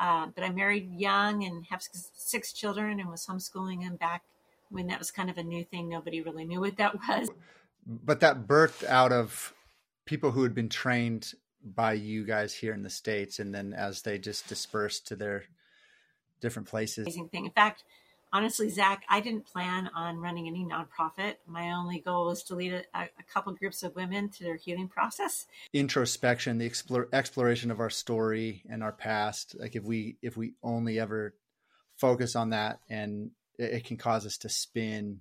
But I married young and have 6 children and was homeschooling them back when that was kind of a new thing. Nobody really knew what that was. But that birthed out of people who had been trained by you guys here in the States, and then as they just dispersed to their different places. Amazing thing. In fact, honestly, Zach, I didn't plan on running any nonprofit. My only goal was to lead a couple groups of women to their healing process. Introspection, the exploration of our story and our past. Like if we only ever focus on that, and it can cause us to spin.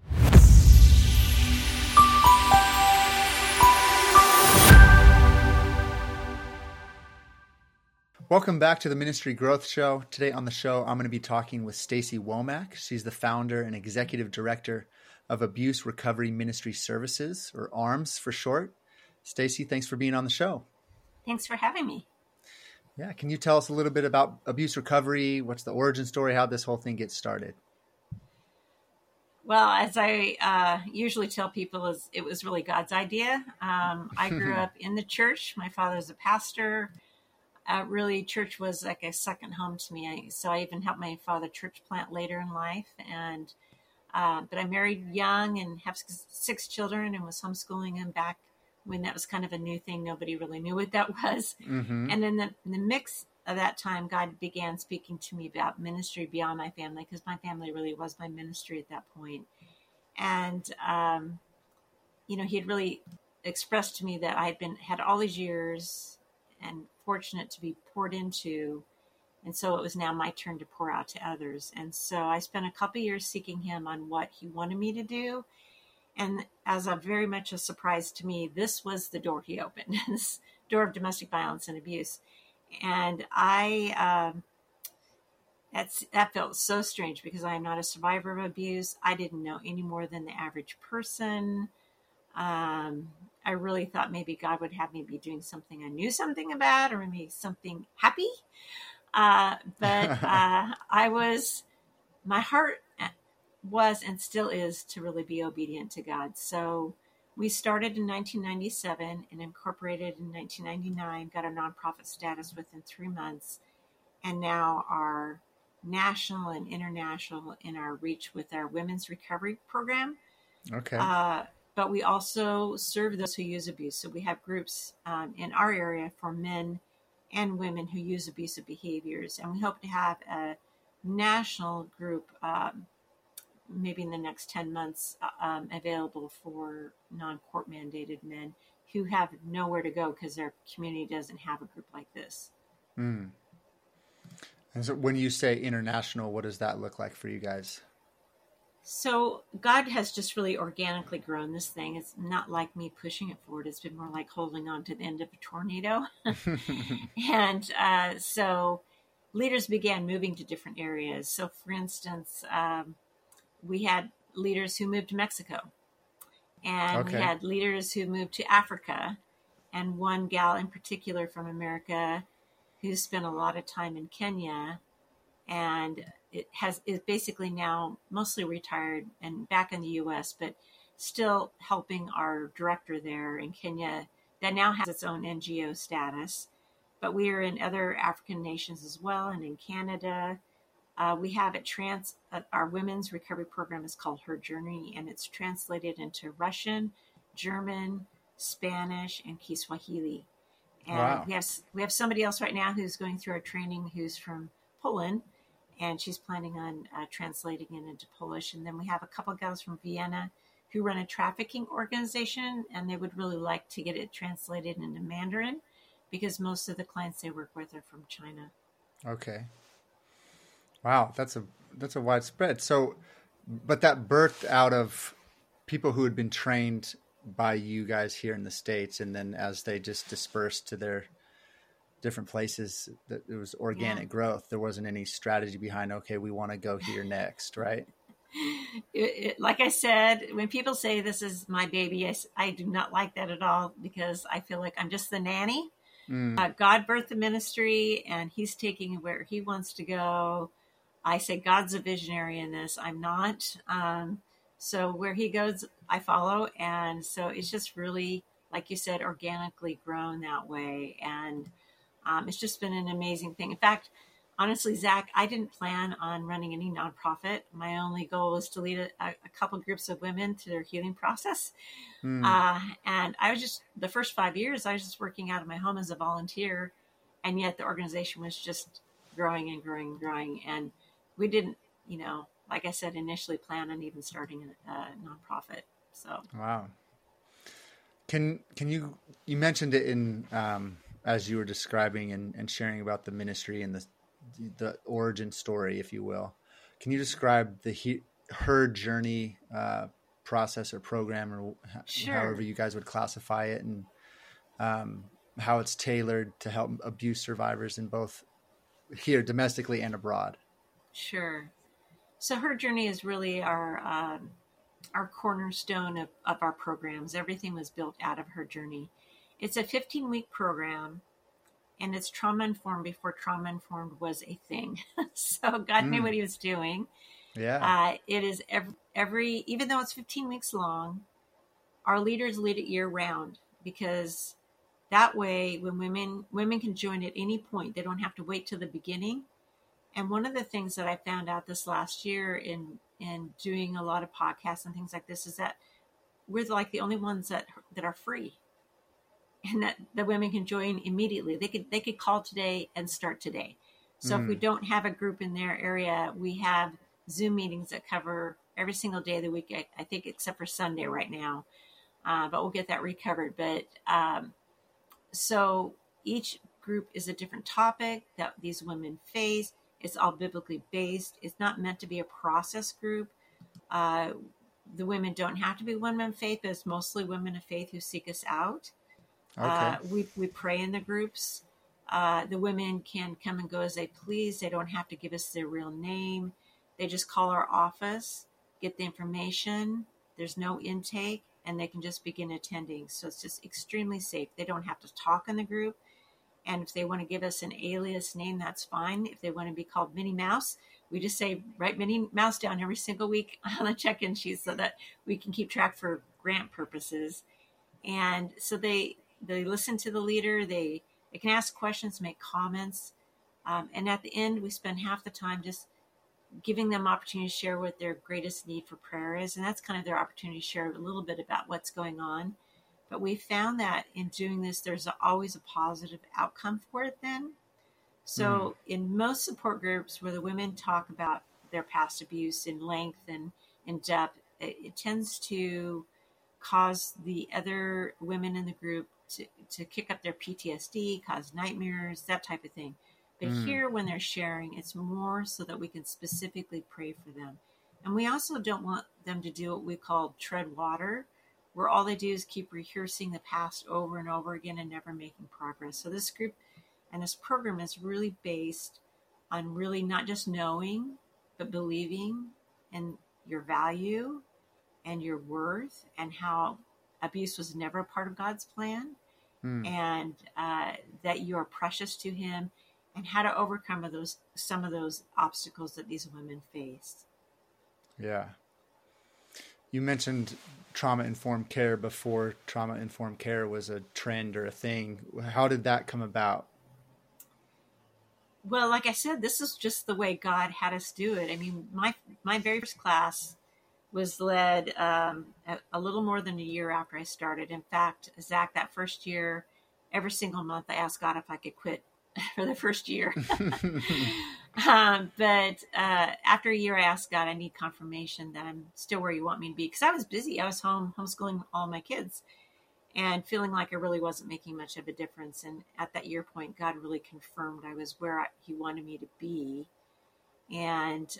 Welcome back to the Ministry Growth Show. Today on the show, I'm going to be talking with Stacy Womack. She's the founder and executive director of Abuse Recovery Ministry Services, or ARMS for short. Stacy, thanks for being on the show. Thanks for having me. Yeah, can you tell us a little bit about abuse recovery? What's the origin story? How this whole thing gets started? Well, as I usually tell people, it was really God's idea. I grew up in the church. My father's a pastor. Really, church was like a second home to me. So I even helped my father church plant later in life. And but I married young and have 6 children and was homeschooling them back when that was kind of a new thing. Nobody really knew what that was. Mm-hmm. And then in the mix of that time, God began speaking to me about ministry beyond my family, because my family really was my ministry at that point. And, he had really expressed to me that I had all these years and fortunate to be poured into. And so it was now my turn to pour out to others. And so I spent a couple of years seeking him on what he wanted me to do. And as a very much a surprise to me, this was the door he opened, this door of domestic violence and abuse. And that felt so strange, because I am not a survivor of abuse. I didn't know any more than the average person. I really thought maybe God would have me be doing something I knew something about, or maybe something happy. But my heart was and still is to really be obedient to God. So we started in 1997 and incorporated in 1999, got a nonprofit status within 3 months, and now are national and international in our reach with our women's recovery program. Okay. But we also serve those who use abuse. So we have groups in our area for men and women who use abusive behaviors. And we hope to have a national group maybe in the next 10 months available for non-court mandated men who have nowhere to go because their community doesn't have a group like this. Mm. And so when you say international, what does that look like for you guys? So God has just really organically grown this thing. It's not like me pushing it forward. It's been more like holding on to the end of a tornado. And so leaders began moving to different areas. So for instance, we had leaders who moved to Mexico, and we had leaders who moved to Africa, and one gal in particular from America who spent a lot of time in Kenya, and is basically now mostly retired and back in the U.S., but still helping our director there in Kenya that now has its own NGO status. But we are in other African nations as well, and in Canada. We have our women's recovery program is called Her Journey, and it's translated into Russian, German, Spanish, and Kiswahili. And wow. we have somebody else right now who's going through our training who's from Poland, and she's planning on translating it into Polish. And then we have a couple of guys from Vienna who run a trafficking organization, and they would really like to get it translated into Mandarin, because most of the clients they work with are from China. Okay. Wow, that's a widespread. So, but that birthed out of people who had been trained by you guys here in the States, and then as they just dispersed to their different places, that it was organic growth. There wasn't any strategy behind, okay, we want to go here next, right? Like I said, when people say this is my baby, I do not like that at all, because I feel like I'm just the nanny. God birthed the ministry, and he's taking it where he wants to go. I say God's a visionary in this. I'm not. So where he goes, I follow. And so it's just really, like you said, organically grown that way. And it's just been an amazing thing. In fact, honestly, Zach, I didn't plan on running any nonprofit. My only goal was to lead a couple groups of women through their healing process. Mm. And I was just, the first 5 years, I was just working out of my home as a volunteer. And yet the organization was just growing and growing and growing. And we didn't, like I said, initially plan on even starting a nonprofit. So, Wow. Can you mentioned it in, as you were describing and sharing about the ministry and the origin story, if you will. Can you describe her journey process or program, or however sure. you guys would classify it, and how it's tailored to help abuse survivors in both here domestically and abroad? Sure. So her journey is really our cornerstone of our programs. Everything was built out of her journey. It's a 15-week program, and it's trauma informed before trauma informed was a thing. So God knew what He was doing. Yeah. It is every, even though it's 15 weeks long, our leaders lead it year round, because that way, when women can join at any point, they don't have to wait till the beginning. And one of the things that I found out this last year in doing a lot of podcasts and things like this is that we're like the only ones that are free, and that the women can join immediately. They could call today and start today. So if we don't have a group in their area, we have Zoom meetings that cover every single day of the week, I think, except for Sunday right now. But we'll get that recovered. But so each group is a different topic that these women face. It's all biblically based. It's not meant to be a process group. The women don't have to be women of faith, but it's mostly women of faith who seek us out. Okay. We pray in the groups. The women can come and go as they please. They don't have to give us their real name. They just call our office, get the information. There's no intake, and they can just begin attending. So it's just extremely safe. They don't have to talk in the group. And if they want to give us an alias name, that's fine. If they want to be called Minnie Mouse, we just say, write Minnie Mouse down every single week on a check-in sheet so that we can keep track for grant purposes. And so they listen to the leader. They can ask questions, make comments. And at the end, we spend half the time just giving them opportunity to share what their greatest need for prayer is. And that's kind of their opportunity to share a little bit about what's going on. But we found that in doing this, there's always a positive outcome for it then. So in most support groups where the women talk about their past abuse in length and in depth, it tends to cause the other women in the group to kick up their PTSD, cause nightmares, that type of thing. But here, when they're sharing, it's more so that we can specifically pray for them. And we also don't want them to do what we call tread water, where all they do is keep rehearsing the past over and over again and never making progress. So this group and this program is really based on really not just knowing, but believing in your value and your worth, and how abuse was never a part of God's plan, and that you are precious to Him, and how to overcome some of those obstacles that these women faced. Yeah. You mentioned trauma-informed care before trauma-informed care was a trend or a thing. How did that come about? Well, like I said, this is just the way God had us do it. I mean, my very first class was led a little more than a year after I started. In fact, Zach, that first year, every single month I asked God if I could quit for the first year. But after a year, I asked God, I need confirmation that I'm still where you want me to be. Because I was busy. I was home homeschooling all my kids and feeling like I really wasn't making much of a difference. And at that year point, God really confirmed I was where He wanted me to be. And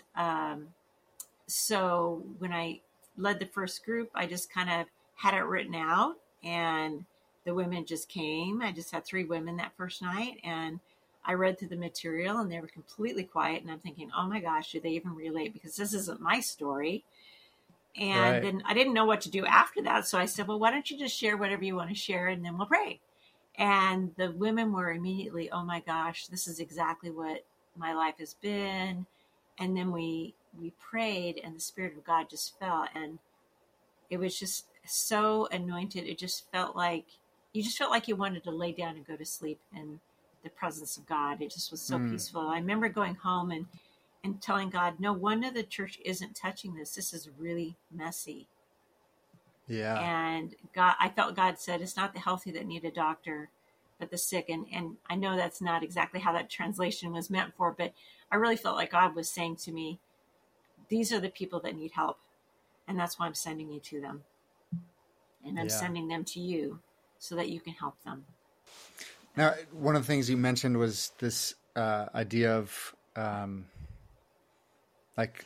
so when I led the first group, I just kind of had it written out, and the women just came. I just had 3 women that first night, and I read through the material, and they were completely quiet. And I'm thinking, oh my gosh, do they even relate? Because this isn't my story. And then I didn't know what to do after that. So I said, well, why don't you just share whatever you want to share, and then we'll pray. And the women were immediately, oh my gosh, this is exactly what my life has been. And then we prayed, and the Spirit of God just fell, and it was just so anointed. It just felt like you wanted to lay down and go to sleep. And the presence of God. It just was so peaceful. I remember going home and telling God, no wonder the church isn't touching this. This is really messy. Yeah. And God, I felt God said, it's not the healthy that need a doctor, but the sick. And I know that's not exactly how that translation was meant for, but I really felt like God was saying to me, these are the people that need help. And that's why I'm sending you to them. And I'm sending them to you so that you can help them. Now, one of the things you mentioned was this idea of like,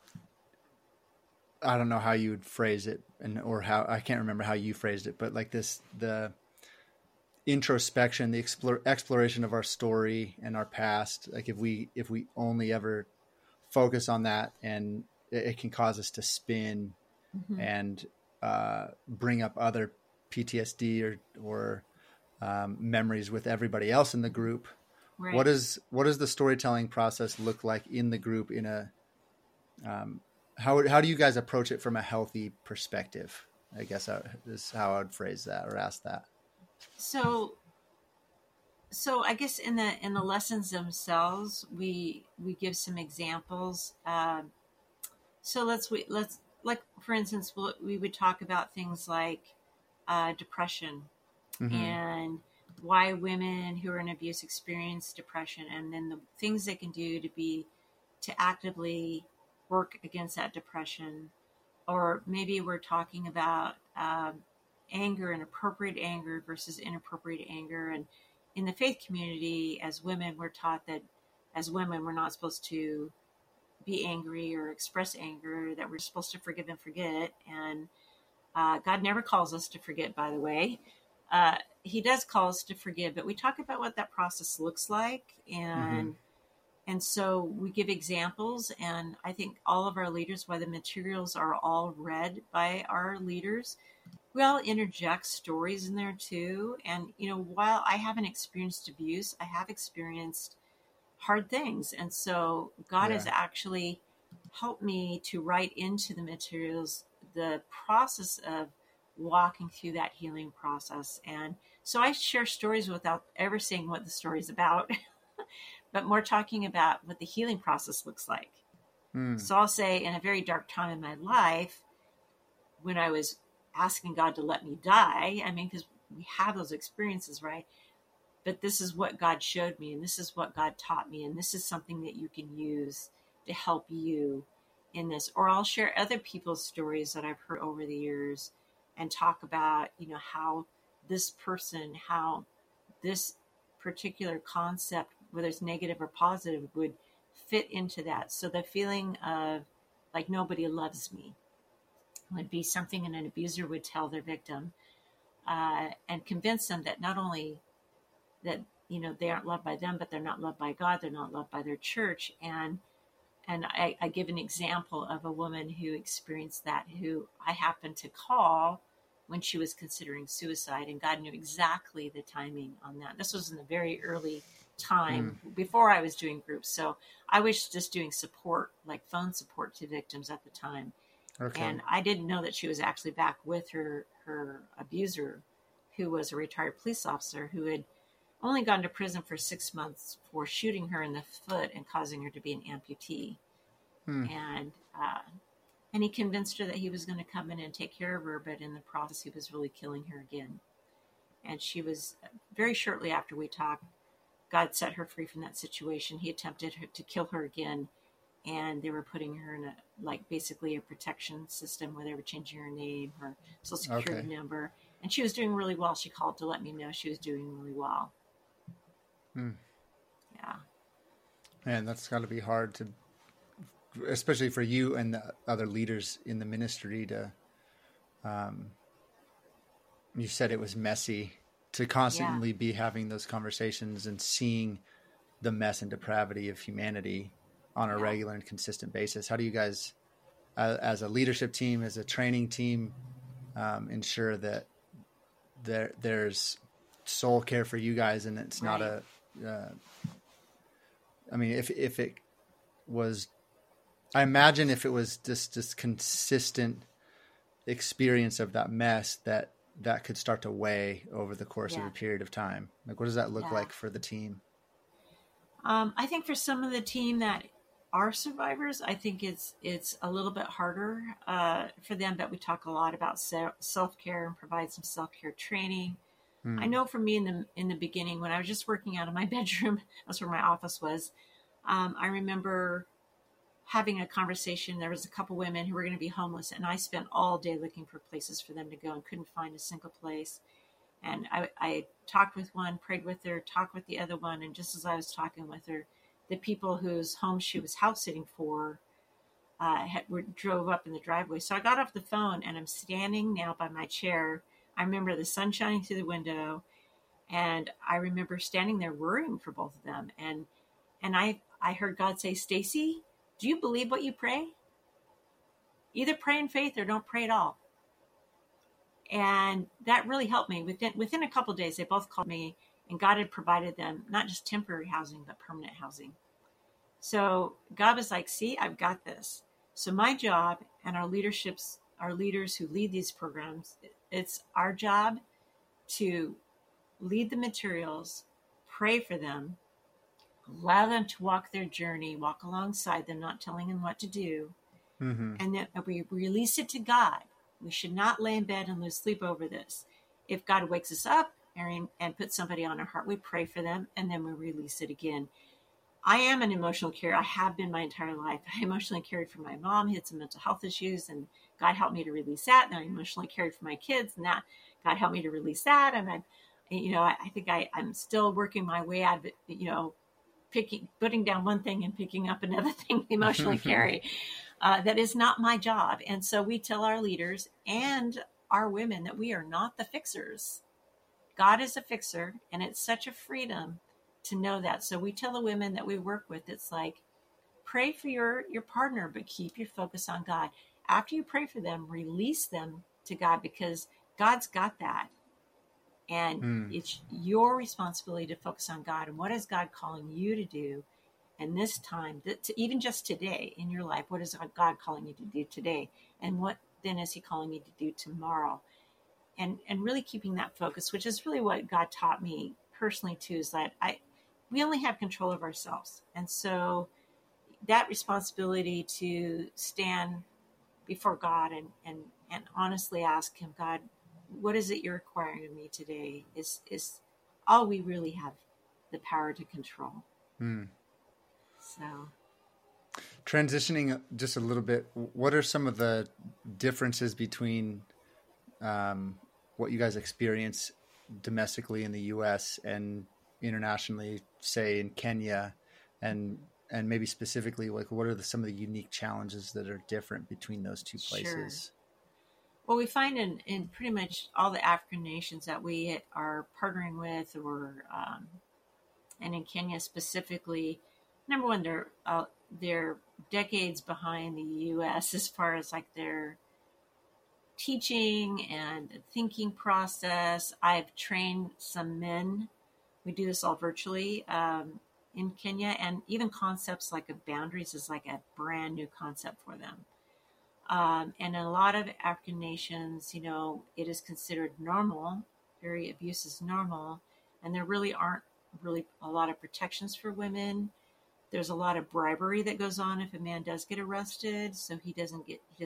I don't know how you would phrase it, or how, I can't remember how you phrased it, but like the introspection, the exploration of our story and our past. Like if we only ever focus on that, and it can cause us to spin and bring up other PTSD or memories with everybody else in the group. Right. What does the storytelling process look like in the group? In a how do you guys approach it from a healthy perspective? I guess is how I would phrase that or ask that. So I guess in the lessons themselves, we give some examples. So let's like, for instance, we would talk about things like depression and why women who are in abuse experience depression, and then the things they can do to actively work against that depression. Or maybe we're talking about anger and appropriate anger versus inappropriate anger. And in the faith community, as women, we're taught that as women, we're not supposed to be angry or express anger, that we're supposed to forgive and forget. And God never calls us to forget, by the way. He does call us to forgive, but we talk about what that process looks like. And so we give examples, and I think all of our leaders, while the materials are all read by our leaders, we all interject stories in there too. And, while I haven't experienced abuse, I have experienced hard things. And so God has actually helped me to write into the materials the process of walking through that healing process. And so I share stories without ever saying what the story's about. But more talking about what the healing process looks like. So I'll say, in a very dark time in my life, when I was asking God to let me die, because we have those experiences, right? But this is what God showed me, and this is what God taught me, and this is something that you can use to help you in this. Or I'll share other people's stories that I've heard over the years and talk about, how this particular concept, whether it's negative or positive, would fit into that. So the feeling of like nobody loves me would be something an abuser would tell their victim, and convince them that not only that they aren't loved by them, but they're not loved by God, they're not loved by their church. And I give an example of a woman who experienced that, who I happened to call when she was considering suicide, and God knew exactly the timing on that. This was in the very early time before I was doing groups. So I was just doing support, like phone support to victims at the time. Okay. And I didn't know that she was actually back with her abuser, who was a retired police officer who had only gone to prison for 6 months for shooting her in the foot and causing her to be an amputee. And he convinced her that he was going to come in and take care of her, but in the process, he was really killing her again. And she was, very shortly after we talked, God set her free from that situation. He attempted to kill her again, and they were putting her in basically a protection system where they were changing her name, her social security number. And she was doing really well. She called to let me know she was doing really well. Yeah. Man, that's got to be hard to, especially for you and the other leaders in the ministry to, you said it was messy, to constantly be having those conversations and seeing the mess and depravity of humanity on a regular and consistent basis. How do you guys, as a leadership team, as a training team, ensure that there's soul care for you guys, and it's not a, if it was, I imagine if it was just this consistent experience of that mess, that that could start to weigh over the course of Yeah. a period of time? Like, what does that look Yeah. like for the team? I think for some of the team that are survivors, I think it's a little bit harder for them. But we talk a lot about self care and provide some self care training. I Hmm. know for me in the beginning when I was just working out of my bedroom, that's where my office was. I remember having a conversation. There was a couple women who were going to be homeless, and I spent all day looking for places for them to go and couldn't find a single place. And I talked with one, prayed with her, talked with the other one, and just as I was talking with her, the people whose home she was house sitting for drove up in the driveway. So I got off the phone and I'm standing now by my chair. I remember the sun shining through the window, and I remember standing there worrying for both of them. And I heard God say, Stacy, do you believe what you pray? Either pray in faith or don't pray at all. And that really helped me. Within a couple of days, they both called me, and God had provided them not just temporary housing, but permanent housing. So God was like, see, I've got this. So my job and our leaders who lead these programs, it's our job to lead the materials, pray for them, allow them to walk their journey, walk alongside them, not telling them what to do, Mm-hmm. and then we release it to God. We should not lay in bed and lose sleep over this. If God wakes us up and puts somebody on our heart, we pray for them, and then we release it again. I am an emotional carrier. I have been my entire life. I emotionally carried for my mom, who had some mental health issues, and God helped me to release that. And I emotionally carried for my kids, and that God helped me to release that. And I think I'm still working my way out of it. Putting down one thing and picking up another thing, emotionally carry. That is not my job. And so we tell our leaders and our women that we are not the fixers. God is a fixer, and it's such a freedom to know that. So we tell the women that we work with, it's like, pray for your partner, but keep your focus on God. After you pray for them, release them to God, because God's got that. And Mm. it's your responsibility to focus on God. And what is God calling you to do? And this time, even just today in your life, what is God calling you to do today? And what then is he calling you to do tomorrow? And really keeping that focus, which is really what God taught me personally too, is that we only have control of ourselves. And so that responsibility to stand before God and honestly ask him, God, what is it you're requiring of me today, is all we really have the power to control. Mm. So Transitioning just a little bit, what are some of the differences between what you guys experience domestically in the U.S. and internationally, say in Kenya, and maybe specifically, like, what are some of the unique challenges that are different between those two sure. places? Well, we find in pretty much all the African nations that we are partnering with, and in Kenya specifically, number one, they're decades behind the U.S. as far as like their teaching and thinking process. I've trained some men. We do this all virtually in Kenya, and even concepts like boundaries is like a brand new concept for them. And in a lot of African nations, it is considered normal. Abuse is normal, and there really aren't really a lot of protections for women. There's a lot of bribery that goes on if a man does get arrested, so he doesn't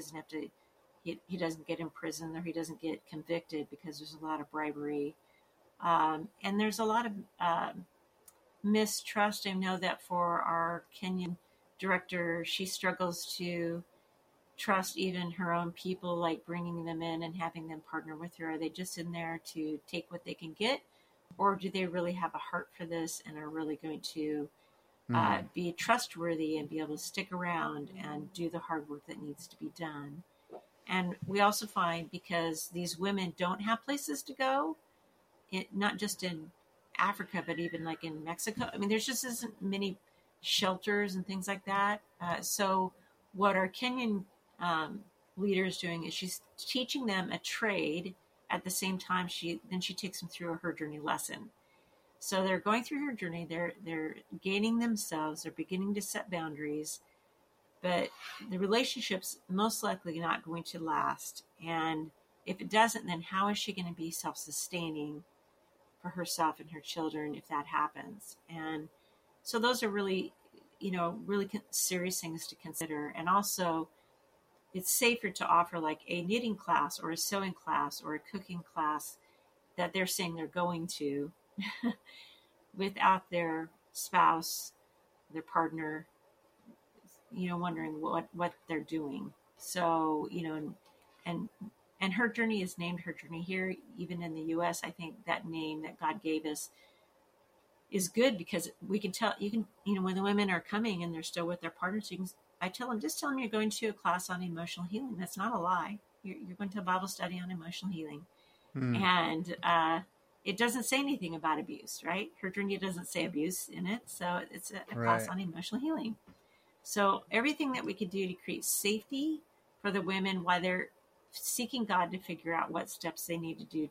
get imprisoned, or he doesn't get convicted, because there's a lot of bribery. And there's a lot of mistrust. I know that for our Kenyan director, she struggles to trust even her own people, like bringing them in and having them partner with her. Are they just in there to take what they can get, or do they really have a heart for this and are really going to be trustworthy and be able to stick around and do the hard work that needs to be done? And we also find, because these women don't have places to go, not just in Africa, but even like in Mexico. I mean, there's just isn't many shelters and things like that. So what our Kenyan leader is doing is she's teaching them a trade at the same time she takes them through her journey lesson. So they're going through her journey. They're gaining themselves. They're beginning to set boundaries, but the relationship's most likely not going to last. And if it doesn't, then how is she going to be self-sustaining for herself and her children if that happens? And so those are really, really serious things to consider. And also, it's safer to offer like a knitting class or a sewing class or a cooking class that they're saying they're going to without their spouse, their partner, wondering what they're doing. So, and her journey is named Her Journey here. Even in the U.S., I think that name that God gave us is good because we can tell, when the women are coming and they're still with their partners, I tell them, just tell them you're going to a class on emotional healing. That's not a lie. You're going to a Bible study on emotional healing. And it doesn't say anything about abuse, right? Her Journey doesn't say abuse in it. So it's a class on emotional healing. So everything that we could do to create safety for the women while they're seeking God to figure out what steps they need to do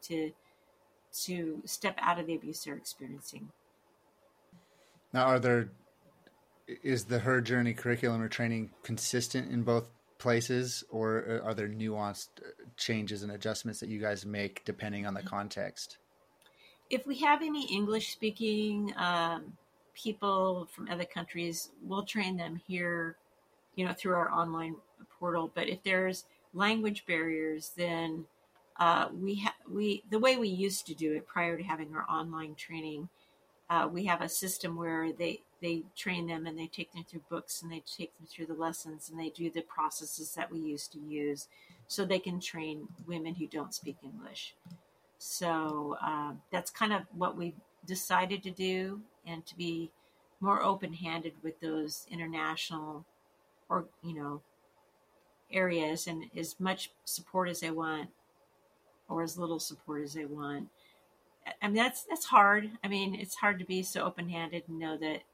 to step out of the abuse they're experiencing. Now, is the Her Journey curriculum or training consistent in both places, or are there nuanced changes and adjustments that you guys make depending on the context? If we have any English-speaking people from other countries, we'll train them here, through our online portal. But if there's language barriers, then the way we used to do it prior to having our online training, we have a system where they train them and they take them through books and they take them through the lessons and they do the processes that we used to use so they can train women who don't speak English. So that's kind of what we decided to do, and to be more open-handed with those international or areas, and as much support as they want or as little support as they want. I mean, that's hard. I mean, it's hard to be so open-handed and know that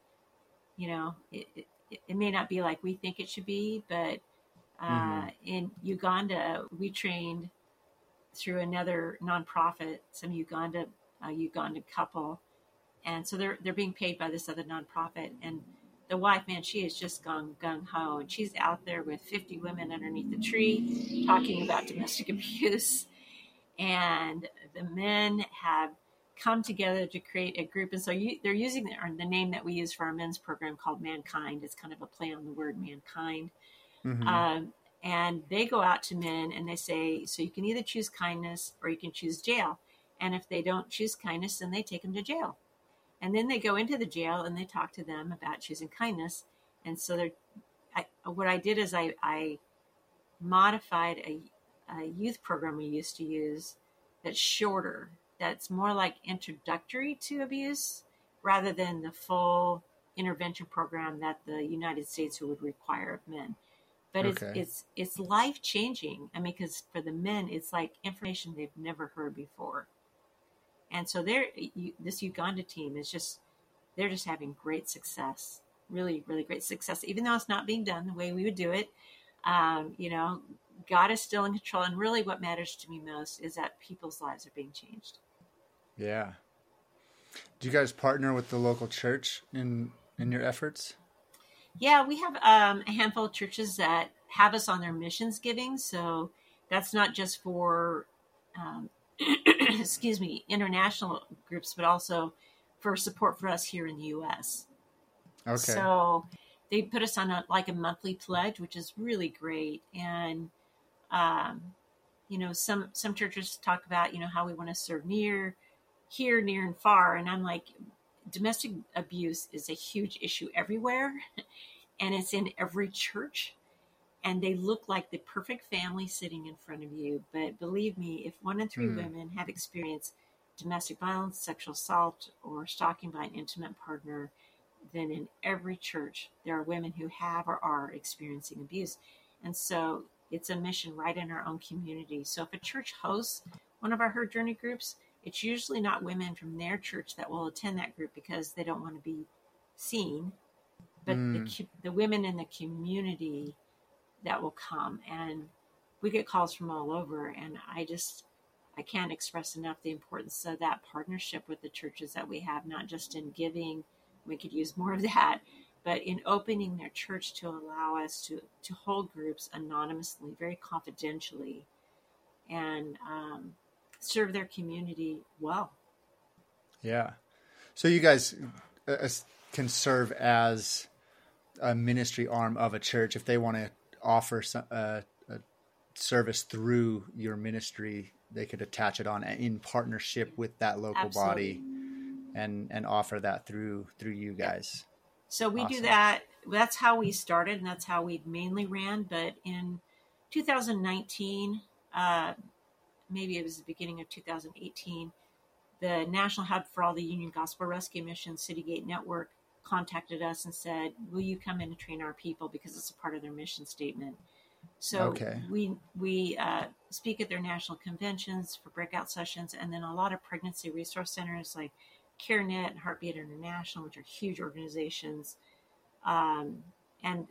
it may not be like we think it should be, but in Uganda we trained through another nonprofit, some Ugandan couple, and so they're being paid by this other nonprofit. And the wife, man, she has just gone gung ho, and she's out there with 50 women underneath the tree talking about domestic abuse. And the men have come together to create a group, and so they're using the name that we use for our men's program called Mankind. It's kind of a play on the word mankind. And they go out to men and they say, so you can either choose kindness or you can choose jail. And if they don't choose kindness, then they take them to jail. And then they go into the jail and they talk to them about choosing kindness. And so what I did is I modified a youth program we used to use that's shorter, that's more like introductory to abuse rather than the full intervention program that the United States would require of men. But it's life changing. I mean, because for the men, it's like information they've never heard before. And so this Uganda team they're just having great success, really, really great success, even though it's not being done the way we would do it. God is still in control. And really what matters to me most is that people's lives are being changed. Yeah. Do you guys partner with the local church in your efforts? Yeah, we have a handful of churches that have us on their missions giving. So that's not just for, international groups, but also for support for us here in the U.S. Okay. So they put us on a monthly pledge, which is really great. And, some churches talk about, how we want to serve near, near and far. And I'm like, domestic abuse is a huge issue everywhere, and it's in every church, and they look like the perfect family sitting in front of you. But believe me, if 1 in 3 women have experienced domestic violence, sexual assault, or stalking by an intimate partner, then in every church there are women who have or are experiencing abuse. And so it's a mission right in our own community. So if a church hosts one of our Her Journey groups, it's usually not women from their church that will attend that group because they don't want to be seen, but the women in the community that will come. And we get calls from all over, and I can't express enough the importance of that partnership with the churches that we have, not just in giving, we could use more of that, but in opening their church to allow us to hold groups anonymously, very confidentially. and serve their community well. Yeah. So you guys can serve as a ministry arm of a church if they want to offer a service through your ministry. They could attach it on in partnership with that local Absolutely. body and offer that through you guys. So we Awesome. do that. That's how we started, and that's how we mainly ran. But in 2019, maybe it was the beginning of 2018, the National Hub for All the Union Gospel Rescue Mission Citygate Network contacted us and said, will you come in and train our people, because it's a part of their mission statement. So Okay. we speak at their national conventions for breakout sessions, and then a lot of pregnancy resource centers like CareNet and Heartbeat International, which are huge organizations. And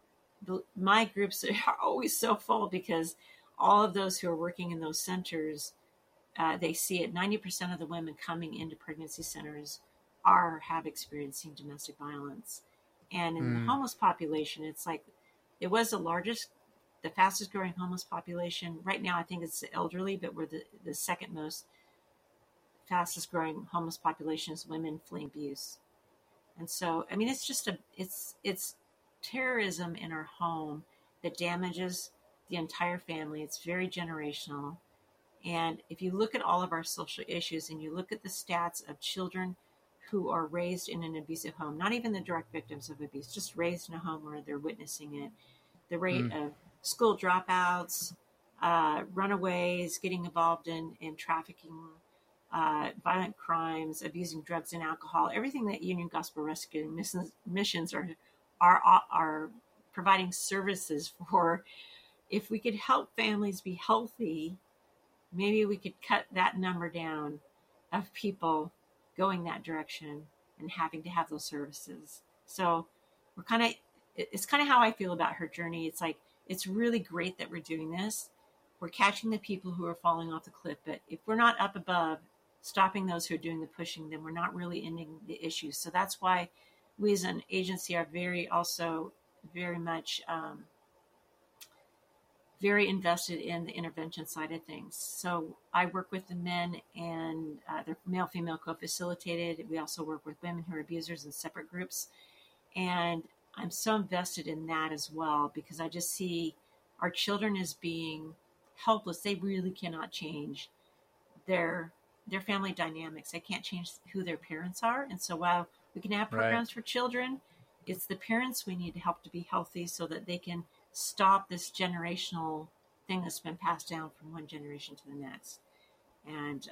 my groups are always so full because all of those who are working in those centers, they see it. 90% of the women coming into pregnancy centers have experiencing domestic violence. And in the homeless population, it's like, it was the fastest growing homeless population. Right now, I think it's the elderly, but we're the second most fastest growing homeless population is women fleeing abuse. And so, I mean, it's just it's terrorism in our home that damages the entire family. It's very generational. And if you look at all of our social issues and you look at the stats of children who are raised in an abusive home, not even the direct victims of abuse, just raised in a home where they're witnessing it, the rate of school dropouts, runaways, getting involved in trafficking, violent crimes, abusing drugs and alcohol, everything that Union Gospel Rescue missions are providing services for. If we could help families be healthy, maybe we could cut that number down of people going that direction and having to have those services. So it's kind of how I feel about her journey. It's like, it's really great that we're doing this. We're catching the people who are falling off the cliff, but if we're not up above stopping those who are doing the pushing, then we're not really ending the issue. So that's why we as an agency are very much very invested in the intervention side of things. So I work with the men, and they're male-female co-facilitated. We also work with women who are abusers in separate groups. And I'm so invested in that as well, because I just see our children as being helpless. They really cannot change their family dynamics. They can't change who their parents are. And so while we can have programs for children, it's the parents we need to help to be healthy so that they can stop this generational thing that's been passed down from one generation to the next. And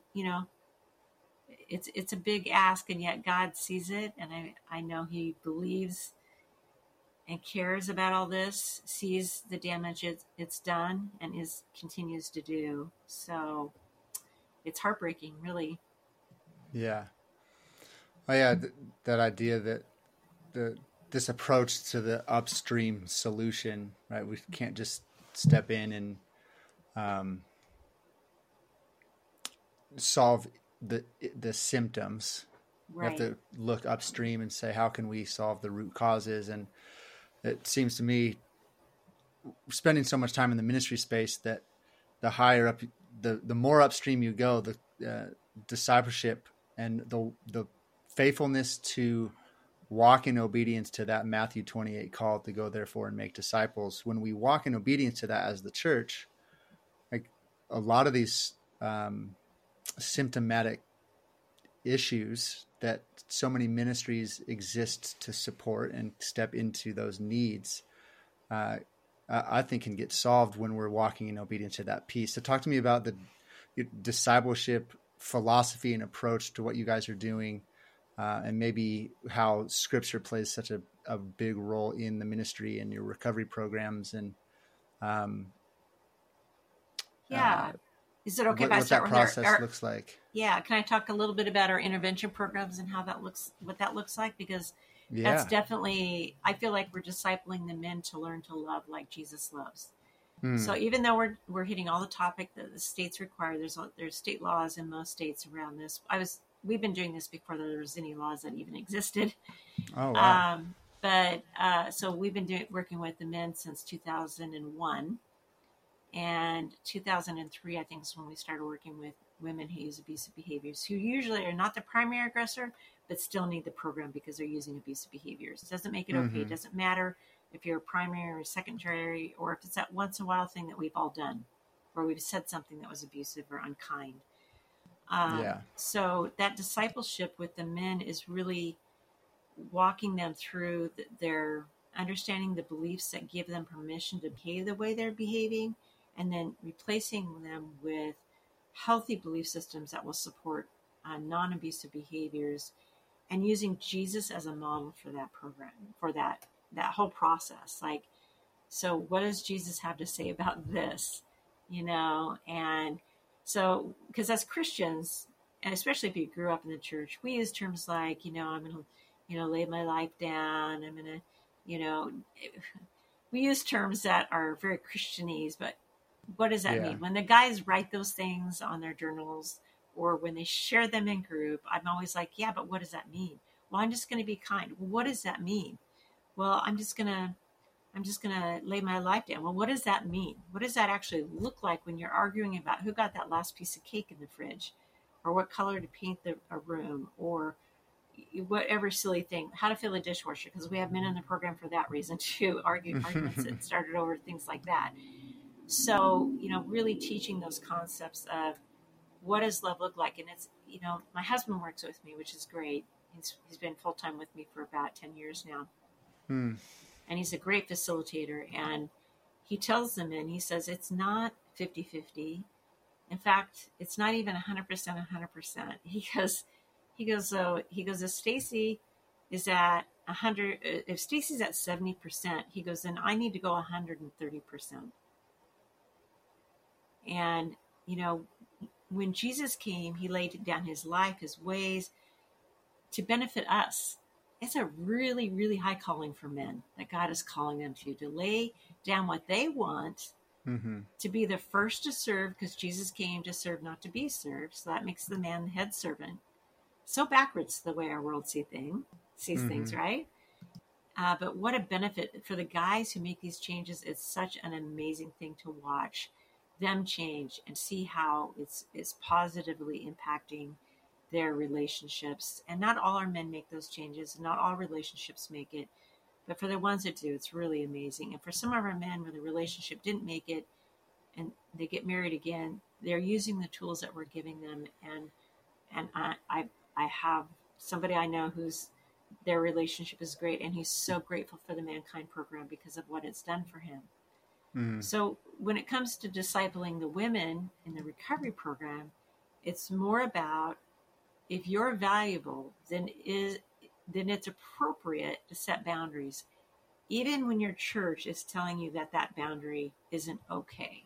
it's a big ask, and yet God sees it, and I know He believes and cares about all this, sees the damage it's done, and continues to do. So it's heartbreaking, really. Yeah. Oh yeah, that idea that this approach to the upstream solution, right? We can't just step in and solve the symptoms. Right. We have to look upstream and say, how can we solve the root causes? And it seems to me, spending so much time in the ministry space, that the higher up, the more upstream you go, the discipleship and the faithfulness to walk in obedience to that Matthew 28 call to go therefore and make disciples. When we walk in obedience to that as the church, like a lot of these symptomatic issues that so many ministries exist to support and step into those needs, I think can get solved when we're walking in obedience to that piece. So talk to me about the discipleship philosophy and approach to what you guys are doing, and maybe how Scripture plays such a big role in the ministry and your recovery programs. And is it okay if I what start that with process looks like? Yeah, can I talk a little bit about our intervention programs and what that looks like? Because that's definitely, I feel like we're discipling the men to learn to love like Jesus loves. So even though we're hitting all the topic that the states require, there's state laws in most states around this. We've been doing this before there was any laws that even existed. Oh, wow. But so we've been working with the men since 2001. And 2003, I think, is when we started working with women who use abusive behaviors, who usually are not the primary aggressor, but still need the program because they're using abusive behaviors. It doesn't make it okay. It doesn't matter if you're a primary or secondary, or if it's that once in a while thing that we've all done, where we've said something that was abusive or unkind. So that discipleship with the men is really walking them through their understanding the beliefs that give them permission to behave the way they're behaving, and then replacing them with healthy belief systems that will support non-abusive behaviors, and using Jesus as a model for that program, for that whole process. Like, so what does Jesus have to say about this? And so, because as Christians, and especially if you grew up in the church, we use terms like, I'm going to, lay my life down. I'm going to, we use terms that are very Christianese, but what does that mean? When the guys write those things on their journals, or when they share them in group, I'm always like, yeah, but what does that mean? Well, I'm just going to be kind. Well, what does that mean? Well, I'm just going to lay my life down. Well, what does that mean? What does that actually look like when you're arguing about who got that last piece of cake in the fridge, or what color to paint a room, or whatever silly thing, how to fill a dishwasher? Because we have men in the program for that reason too, arguments that started over things like that. So, really teaching those concepts of what does love look like. And it's, my husband works with me, which is great. He's been full-time with me for about 10 years now. And he's a great facilitator. And he tells them, and he says, it's not 50-50. In fact, it's not even 100%. He goes, if Stacy is at 100, if Stacy's at 70%, he goes, then I need to go 130%. And, when Jesus came, he laid down his life, his ways to benefit us. It's a really, really high calling for men that God is calling them to lay down what they want, to be the first to serve, because Jesus came to serve, not to be served. So that makes the man the head servant. So backwards the way our world sees things, right? But what a benefit for the guys who make these changes. It's such an amazing thing to watch them change and see how it's positively impacting their relationships. And not all our men make those changes, not all relationships make it, but for the ones that do, it's really amazing. And for some of our men where the relationship didn't make it and they get married again, they're using the tools that we're giving them. And I have somebody I know whose their relationship is great, and he's so grateful for the Mankind program because of what it's done for him. So when it comes to discipling the women in the recovery program, it's more about, if you're valuable, then it's appropriate to set boundaries, even when your church is telling you that boundary isn't okay.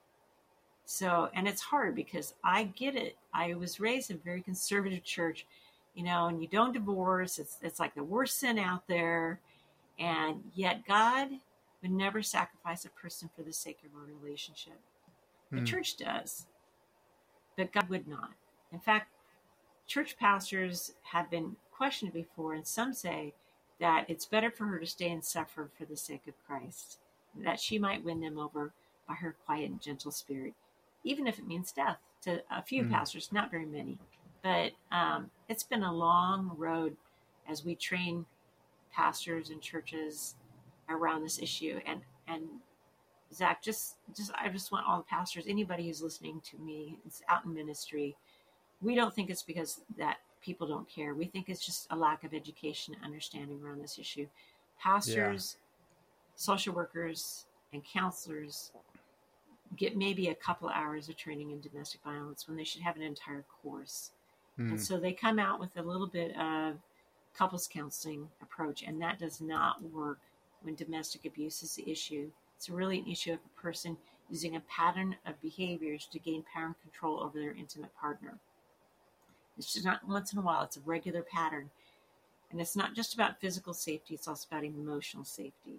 So, and it's hard because I get it. I was raised in a very conservative church, and you don't divorce. It's like the worst sin out there. And yet God would never sacrifice a person for the sake of a relationship. The church does, but God would not. In fact, church pastors have been questioned before, and some say that it's better for her to stay and suffer for the sake of Christ, that she might win them over by her quiet and gentle spirit, even if it means death to a few pastors, not very many. But it's been a long road as we train pastors and churches around this issue. And Zach, I just want all the pastors, anybody who's listening to me, is out in ministry. We don't think it's because that people don't care. We think it's just a lack of education and understanding around this issue. Pastors, social workers, and counselors get maybe a couple hours of training in domestic violence when they should have an entire course. And so they come out with a little bit of couples counseling approach, and that does not work when domestic abuse is the issue. It's really an issue of a person using a pattern of behaviors to gain power and control over their intimate partner. It's just not once in a while. It's a regular pattern. And it's not just about physical safety. It's also about emotional safety.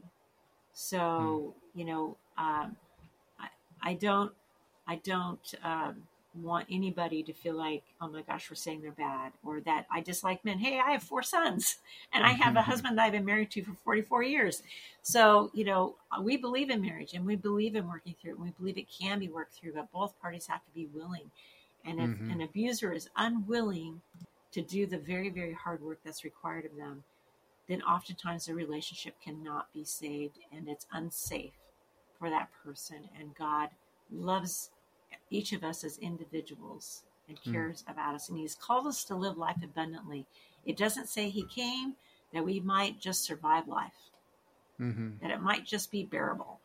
So, I don't want anybody to feel like, oh my gosh, we're saying they're bad, or that I dislike men. Hey, I have 4 sons and I have a husband that I've been married to for 44 years. So, we believe in marriage and we believe in working through it. And we believe it can be worked through, but both parties have to be willing. And if an abuser is unwilling to do the very, very hard work that's required of them, then oftentimes the relationship cannot be saved and it's unsafe for that person. And God loves each of us as individuals and cares about us. And he's called us to live life abundantly. It doesn't say he came that we might just survive life, that it might just be bearable,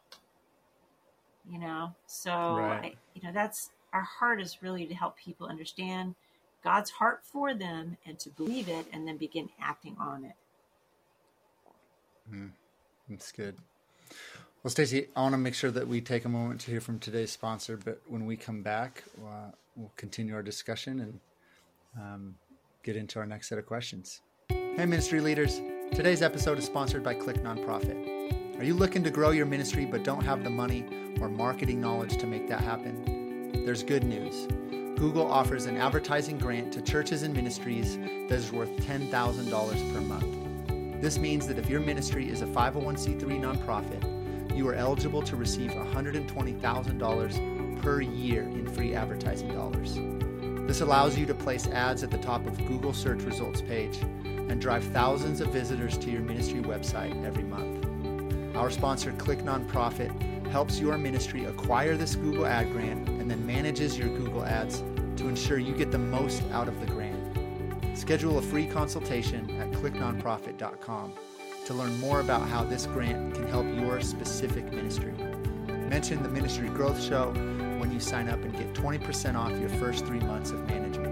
So, Right. that's our heart is really to help people understand God's heart for them and to believe it and then begin acting on it. That's good. Well, Stacey, I want to make sure that we take a moment to hear from today's sponsor, but when we come back, we'll continue our discussion and get into our next set of questions. Hey, ministry leaders. Today's episode is sponsored by Click Nonprofit. Are you looking to grow your ministry but don't have the money or marketing knowledge to make that happen? There's good news. Google offers an advertising grant to churches and ministries that is worth $10,000 per month. This means that if your ministry is a 501c3 nonprofit, you are eligible to receive $120,000 per year in free advertising dollars. This allows you to place ads at the top of Google search results page and drive thousands of visitors to your ministry website every month. Our sponsor, Click Nonprofit, helps your ministry acquire this Google ad grant and then manages your Google ads to ensure you get the most out of the grant. Schedule a free consultation at clicknonprofit.com to learn more about how this grant can help your specific ministry. Mention the Ministry Growth Show when you sign up and get 20% off your first 3 months of management.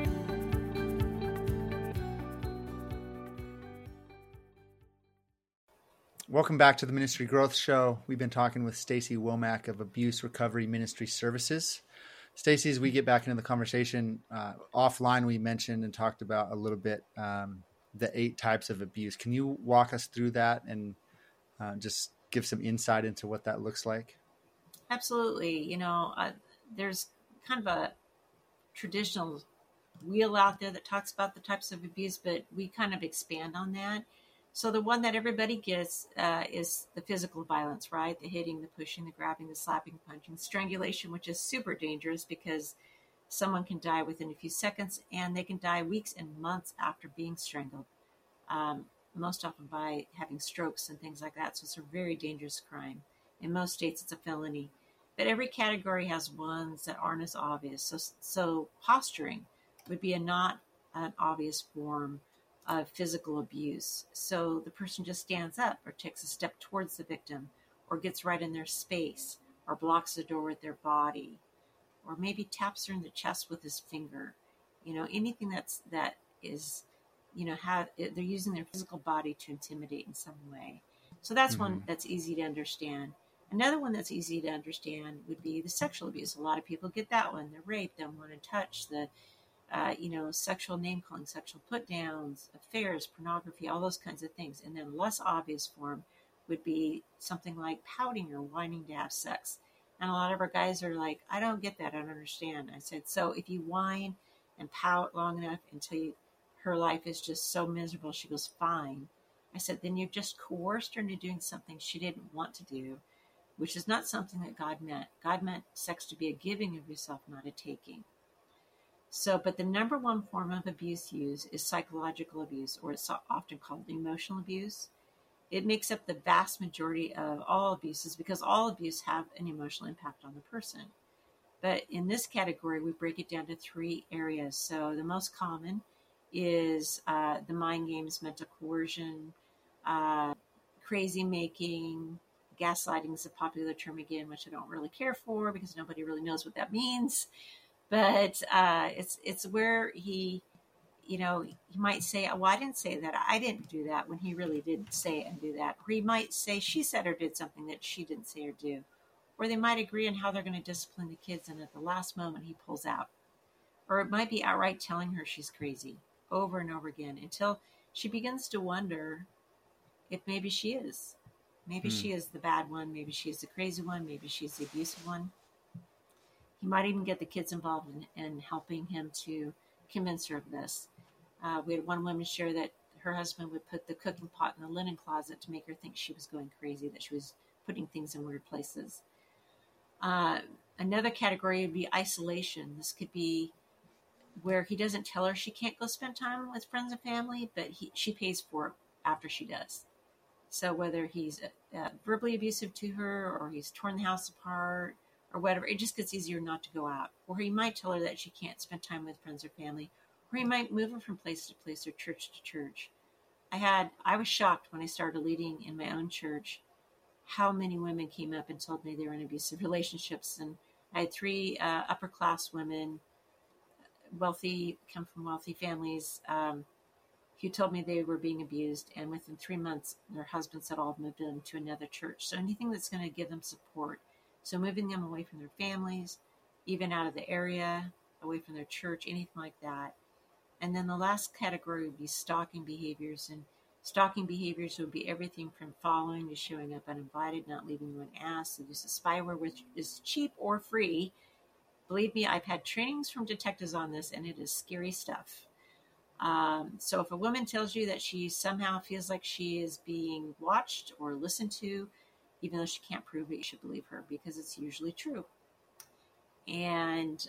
Welcome back to the Ministry Growth Show. We've been talking with Stacey Womack of Abuse Recovery Ministry Services. Stacey, as we get back into the conversation, offline we mentioned and talked about a little bit the 8 types of abuse. Can you walk us through that and just give some insight into what that looks like? Absolutely. There's kind of a traditional wheel out there that talks about the types of abuse, but we kind of expand on that. So the one that everybody gets is the physical violence, right? The hitting, the pushing, the grabbing, the slapping, punching, strangulation, which is super dangerous because someone can die within a few seconds and they can die weeks and months after being strangled, most often by having strokes and things like that. So it's a very dangerous crime. In most states, it's a felony. But every category has ones that aren't as obvious. So posturing would be not an obvious form of physical abuse. So the person just stands up or takes a step towards the victim or gets right in their space or blocks the door with their body or maybe taps her in the chest with his finger. Anything that is, they're using their physical body to intimidate in some way. So that's one that's easy to understand. Another one that's easy to understand would be the sexual abuse. A lot of people get that one. The rape, the unwanted touch, the sexual name calling, sexual put downs, affairs, pornography, all those kinds of things. And then less obvious form would be something like pouting or whining to have sex. And a lot of our guys are like, I don't get that. I don't understand. I said, so if you whine and pout long enough until her life is just so miserable, she goes, fine. I said, then you've just coerced her into doing something she didn't want to do, which is not something that God meant. God meant sex to be a giving of yourself, not a taking. So, but the number one form of abuse used is psychological abuse, or it's often called emotional abuse. It makes up the vast majority of all abuses because all abuse have an emotional impact on the person. But in this category, we break it down to 3 areas. So the most common is the mind games, mental coercion, crazy making, gaslighting is a popular term again, which I don't really care for because nobody really knows what that means. But it's where he might say, well, I didn't say that. I didn't do that, when he really did say and do that. Or he might say she said or did something that she didn't say or do. Or they might agree on how they're going to discipline the kids, and at the last moment he pulls out. Or it might be outright telling her she's crazy over and over again until she begins to wonder if maybe she is. Maybe she is the bad one. Maybe she is the crazy one. Maybe she's the abusive one. He might even get the kids involved in helping him to convince her of this. We had one woman share that her husband would put the cooking pot in the linen closet to make her think she was going crazy, that she was putting things in weird places. Another category would be isolation. This could be where he doesn't tell her she can't go spend time with friends and family, but she pays for it after she does. So whether he's verbally abusive to her, or he's torn the house apart, or whatever, it just gets easier not to go out. Or he might tell her that she can't spend time with friends or family, or he might move her from place to place or church to church. I was shocked when I started leading in my own church how many women came up and told me they were in abusive relationships. And I had 3 upper class women, come from wealthy families, who told me they were being abused, and within 3 months, their husbands had all moved them to another church. So anything that's going to give them support. So moving them away from their families, even out of the area, away from their church, anything like that. And then the last category would be stalking behaviors. And stalking behaviors would be everything from following to showing up uninvited, not leaving when asked, the use of spyware, which is cheap or free. Believe me, I've had trainings from detectives on this, and it is scary stuff. So if a woman tells you that she somehow feels like she is being watched or listened to, even though she can't prove it, you should believe her, because it's usually true. And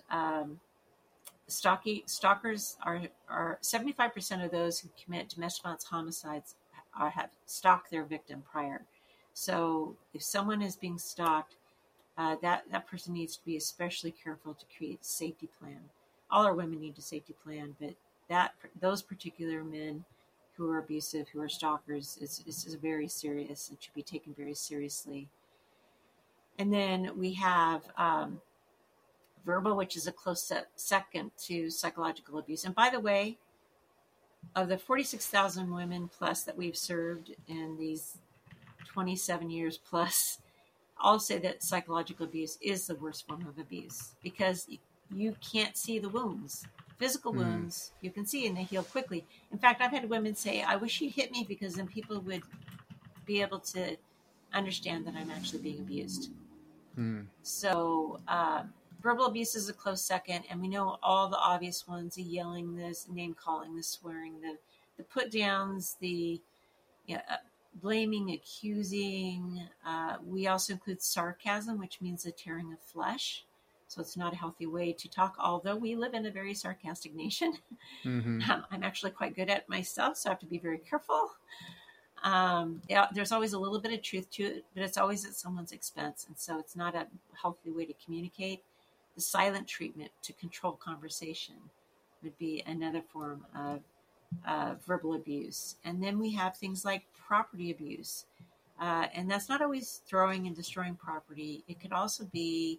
stalkers are 75% of those who commit domestic violence homicides have stalked their victim prior. So if someone is being stalked, that person needs to be especially careful to create a safety plan. All our women need a safety plan, but those particular men who are abusive, who are stalkers, is very serious. It should be taken very seriously. And then we have verbal, which is a close second to psychological abuse. And by the way, of the 46,000 women plus that we've served in these 27 years plus, I'll say that psychological abuse is the worst form of abuse, because you can't see the wounds. Physical wounds, you can see, and they heal quickly. In fact, I've had women say, I wish he'd hit me, because then people would be able to understand that I'm actually being abused. So verbal abuse is a close second, and we know all the obvious ones: the yelling, the name calling, the swearing, the put downs, the blaming, accusing. We also include sarcasm, which means the tearing of flesh. So it's not a healthy way to talk, although we live in a very sarcastic nation. I'm actually quite good at it myself, so I have to be very careful. There's always a little bit of truth to it, but it's always at someone's expense. And so it's not a healthy way to communicate. The silent treatment to control conversation would be another form of verbal abuse. And then we have things like property abuse. And that's not always throwing and destroying property. It could also be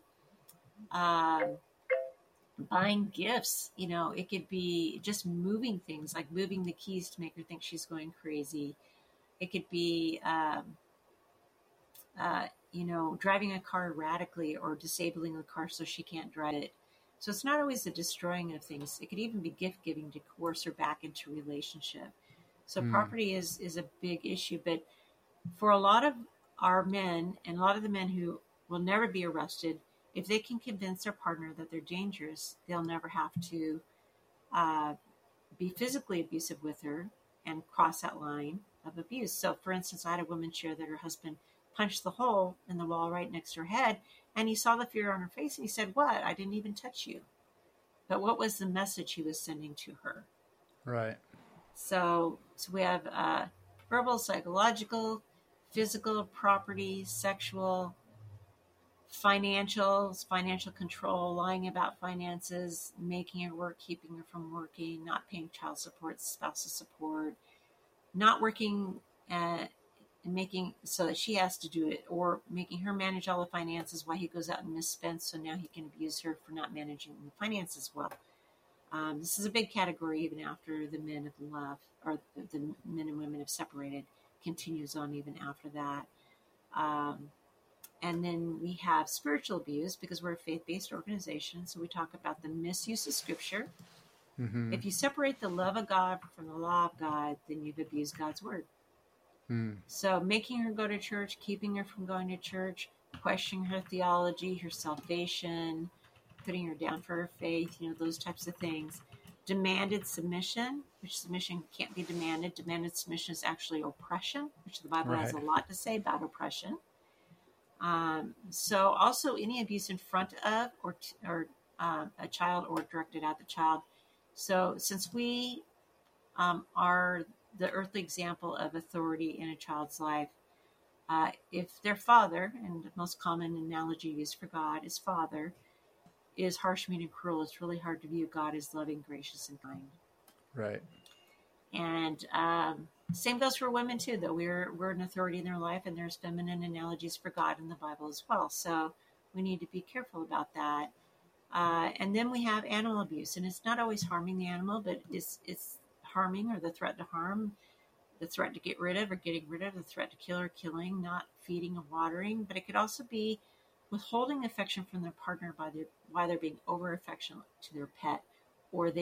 buying gifts. It could be just moving things, like moving the keys to make her think she's going crazy. It could be, driving a car erratically, or disabling a car so she can't drive it. So it's not always the destroying of things. It could even be gift giving to coerce her back into a relationship. So property is a big issue. But for a lot of our men, and a lot of the men who will never be arrested, if they can convince their partner that they're dangerous, they'll never have to be physically abusive with her and cross that line of abuse. So, for instance, I had a woman share that her husband punched the hole in the wall right next to her head, and he saw the fear on her face, and he said, "What? I didn't even touch you." But what was the message he was sending to her? Right. So we have verbal, psychological, physical, property, sexual, financial control, lying about finances, making her work, keeping her from working, not paying child support, spousal support, not working and making so that she has to do it, or making her manage all the finances while he goes out and misspends, so now he can abuse her for not managing the finances well. This is a big category even after the men have left, or the men and women have separated, continues on even after that. And then we have spiritual abuse, because we're a faith-based organization. So we talk about the misuse of scripture. If you separate the love of God from the law of God, then you've abused God's word. So making her go to church, keeping her from going to church, questioning her theology, her salvation, putting her down for her faith, those types of things. Demanded submission, which submission can't be demanded. Demanded submission is actually oppression, which the Bible has a Right. lot to say about oppression. So also any abuse in front of or a child or directed at the child. So since we are the earthly example of authority in a child's life, if their father, and the most common analogy used for God is father, is harsh, mean, and cruel, it's really hard to view God as loving, gracious, and kind. Right. And same goes for women too, though we're an authority in their life, and there's feminine analogies for God in the Bible as well. So we need to be careful about that. And then we have animal abuse, and it's not always harming the animal, but it's harming, or the threat to harm, the threat to get rid of or getting rid of, the threat to kill or killing, not feeding or watering. But it could also be withholding affection from their partner while they're being over affectionate to their pet, or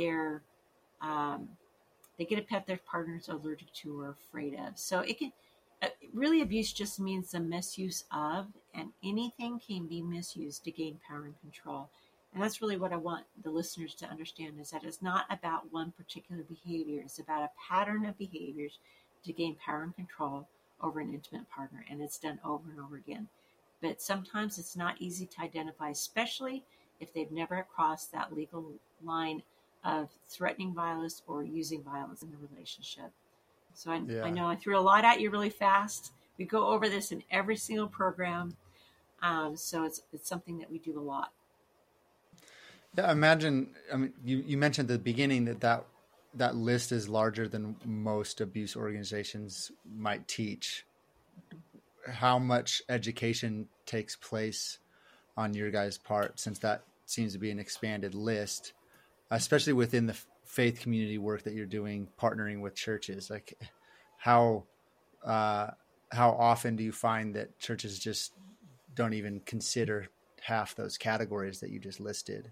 they get a pet their partner's allergic to or afraid of. So it can really, abuse just means the misuse of, and anything can be misused to gain power and control. And that's really what I want the listeners to understand, is that it's not about one particular behavior. It's about a pattern of behaviors to gain power and control over an intimate partner. And it's done over and over again. But sometimes it's not easy to identify, especially if they've never crossed that legal line of threatening violence or using violence in the relationship. So I know I threw a lot at you really fast. We go over this in every single program. So it's something that we do a lot. Yeah, imagine. I mean, you mentioned at the beginning that list is larger than most abuse organizations might teach. How much education takes place on your guys' part, since that seems to be an expanded list, especially within the faith community work that you're doing, partnering with churches? Like, how often do you find that churches just don't even consider half those categories that you just listed?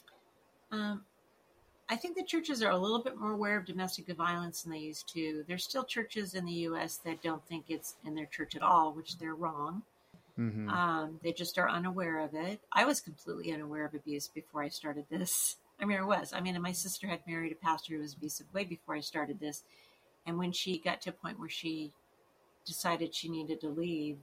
I think the churches are a little bit more aware of domestic violence than they used to. There's still churches in the U.S. that don't think it's in their church at all, which they're wrong. Mm-hmm. They just are unaware of it. I was completely unaware of abuse before I started this. And my sister had married a pastor who was abusive way before I started this. And when she got to a point where she decided she needed to leave,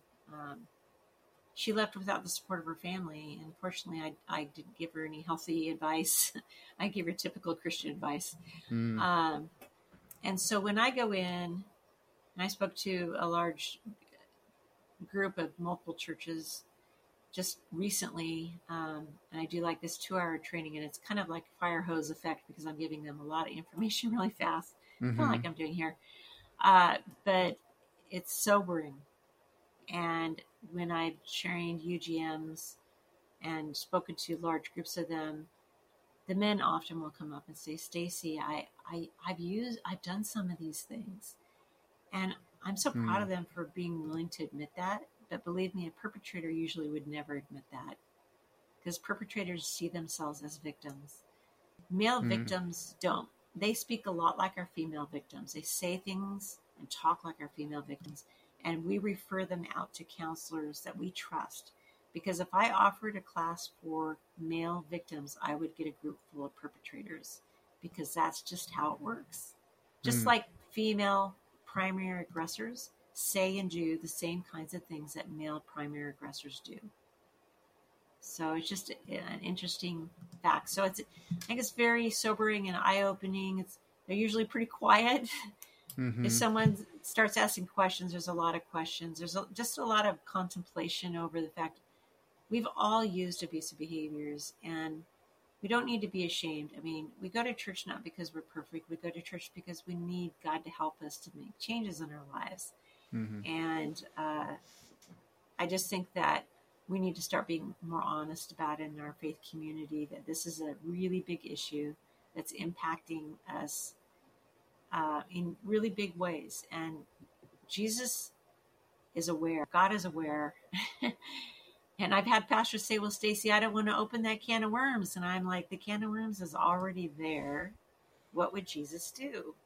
she left without the support of her family. And fortunately, I didn't give her any healthy advice. I gave her typical Christian advice. Mm. And so when I go in, and I spoke to a large group of multiple churches just recently, and I do like this 2-hour training, and it's kind of like fire hose effect because I'm giving them a lot of information really fast, kind of like I'm doing here. But it's sobering. And when I've trained UGMs and spoken to large groups of them, the men often will come up and say, "Stacy, I've done some of these things," and I'm so proud of them for being willing to admit that. But believe me, a perpetrator usually would never admit that, because perpetrators see themselves as victims. Male victims don't. They speak a lot like our female victims. They say things and talk like our female victims, and we refer them out to counselors that we trust. Because if I offered a class for male victims, I would get a group full of perpetrators, because that's just how it works. Just like female primary aggressors say and do the same kinds of things that male primary aggressors do. So it's just an interesting fact. So I think it's very sobering and eye-opening. They're usually pretty quiet. If someone starts asking questions, there's a lot of questions. There's just a lot of contemplation over the fact we've all used abusive behaviors, and we don't need to be ashamed. I mean, we go to church not because we're perfect. We go to church because we need God to help us to make changes in our lives. And I just think that we need to start being more honest about it in our faith community, that this is a really big issue that's impacting us in really big ways. And Jesus is aware. God is aware. And I've had pastors say, "Well, Stacy, I don't want to open that can of worms." And I'm like, the can of worms is already there. What would Jesus do?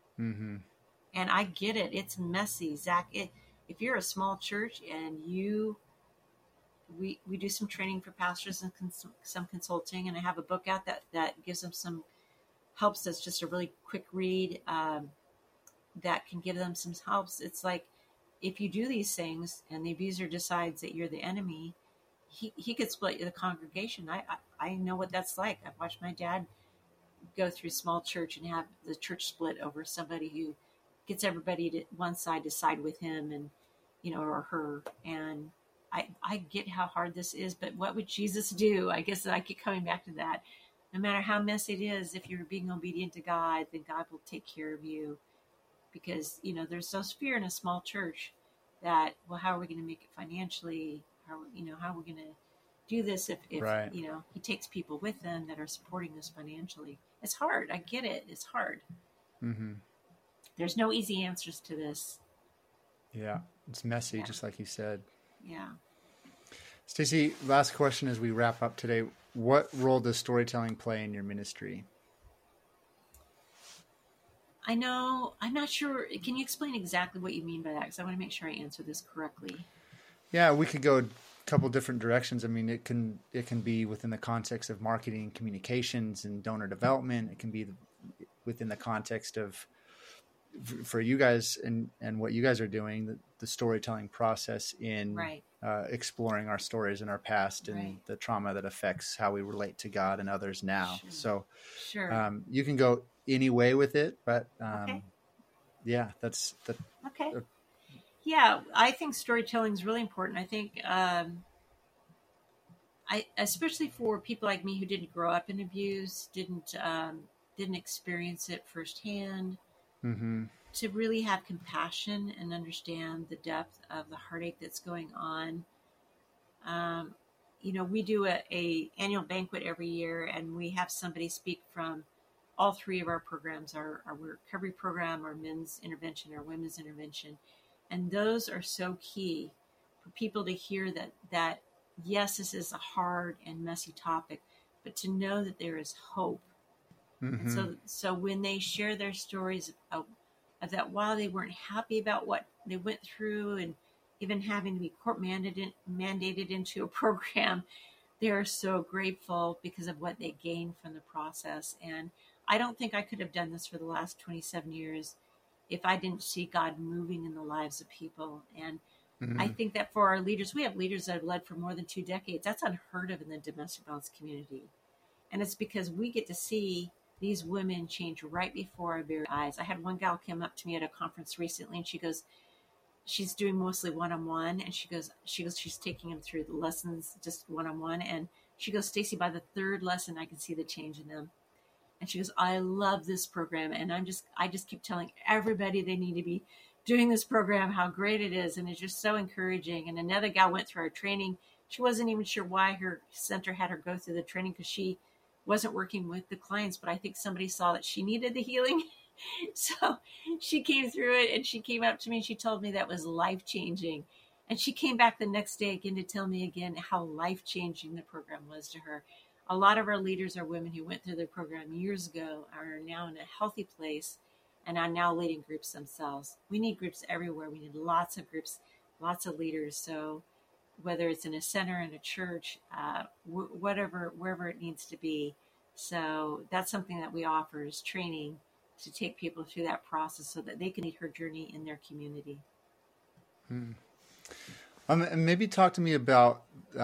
And I get it. It's messy. Zach, if you're a small church and you we do some training for pastors and some consulting, and I have a book out that gives them some helps. That's just a really quick read that can give them some helps. It's like, if you do these things and the abuser decides that you're the enemy, he could split the congregation. I know what that's like. I've watched my dad go through small church and have the church split over somebody who gets everybody to one side to side with him, and or her. And I get how hard this is, but what would Jesus do? I guess I keep coming back to that. No matter how messy it is, if you're being obedient to God, then God will take care of you. Because there's those fear in a small church that, well, how are we going to make it financially? How are we going to do this if Right. he takes people with them that are supporting us financially? It's hard. I get it. It's hard. Mm-hmm. There's no easy answers to this. Yeah, it's messy, Yeah. just like you said. Yeah. Stacy, last question as we wrap up today. What role does storytelling play in your ministry? I know. I'm not sure. Can you explain exactly what you mean by that? Because I want to make sure I answer this correctly. Yeah, we could go a couple different directions. I mean, it can be within the context of marketing, communications, and donor development. It can be within the context of, for you guys and what you guys are doing, the storytelling process in Right. Exploring our stories and our past and Right. the trauma that affects how we relate to God and others now. Sure. So Sure. you can go any way with it, but Okay. yeah, that's the. Okay. Yeah, I think storytelling is really important. I think, especially for people like me who didn't grow up in abuse, didn't experience it firsthand, Mm-hmm. to really have compassion and understand the depth of the heartache that's going on. We do a annual banquet every year, and we have somebody speak from all three of our programs: our recovery program, our men's intervention, our women's intervention. And those are so key for people to hear that yes, this is a hard and messy topic, but to know that there is hope. And Mm-hmm. so when they share their stories of that, while they weren't happy about what they went through, and even having to be court mandated into a program, they are so grateful because of what they gained from the process. And I don't think I could have done this for the last 27 years if I didn't see God moving in the lives of people. And I Mm-hmm. think that for our leaders, we have leaders that have led for more than 2 decades. That's unheard of in the domestic violence community. And it's because we get to see these women change right before our very eyes. I had one gal come up to me at a conference recently, and she goes, she's doing mostly one-on-one, and she goes, she's taking them through the lessons just one-on-one. And she goes, Stacy, by the third lesson, I can see the change in them. And she goes, I love this program. And I just keep telling everybody they need to be doing this program, how great it is. And it's just so encouraging. And another gal went through our training. She wasn't even sure why her center had her go through the training, because she wasn't working with the clients, but I think somebody saw that she needed the healing. So she came through it, and she came up to me and she told me that was life changing. And she came back the next day again to tell me again how life changing the program was to her. A lot of our leaders are women who went through the program years ago, are now in a healthy place, and are now leading groups themselves. We need groups everywhere. We need lots of groups, lots of leaders. So whether it's in a center, in a church, wherever it needs to be. So that's something that we offer, is training to take people through that process so that they can lead her journey in their community. And maybe talk to me about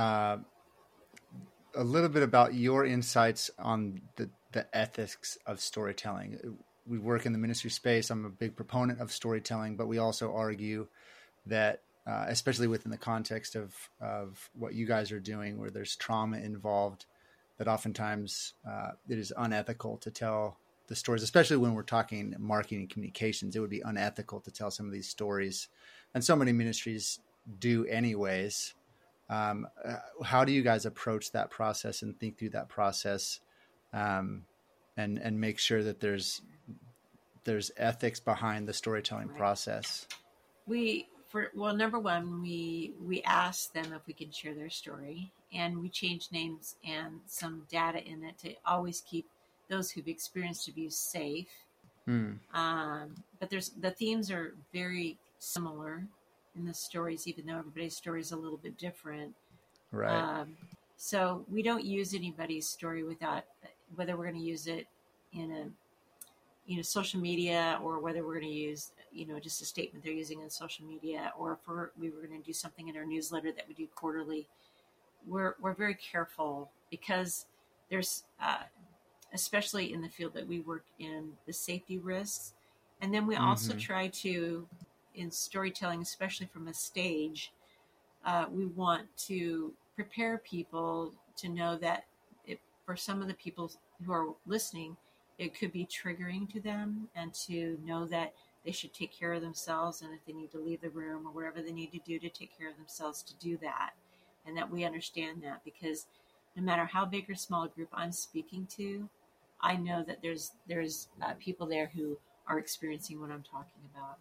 a little bit about your insights on the ethics of storytelling. We work in the ministry space. I'm a big proponent of storytelling, but we also argue that, especially within the context of what you guys are doing, where there's trauma involved, that oftentimes it is unethical to tell the stories, especially when we're talking marketing and communications. It would be unethical to tell some of these stories, and so many ministries do anyways. How do you guys approach that process and think through that process, and make sure that there's ethics behind the storytelling Right. process? Number one, we ask them if we can share their story, and we change names and some data in it to always keep those who've experienced abuse safe. But the themes are very similar in the stories, even though everybody's story is a little bit different. Right. So we don't use anybody's story without, whether we're going to use it in a, social media, or whether we're going to use, just a statement they're using in social media, or if we were going to do something in our newsletter that we do quarterly. We're very careful, because there's, especially in the field that we work in, the safety risks. And then we also try to, in storytelling, especially from a stage, we want to prepare people to know that for some of the people who are listening, it could be triggering to them, and to know that they should take care of themselves, and if they need to leave the room or whatever they need to do to take care of themselves, to do that. And that we understand that, because no matter how big or small a group I'm speaking to, I know that there's people there who are experiencing what I'm talking about.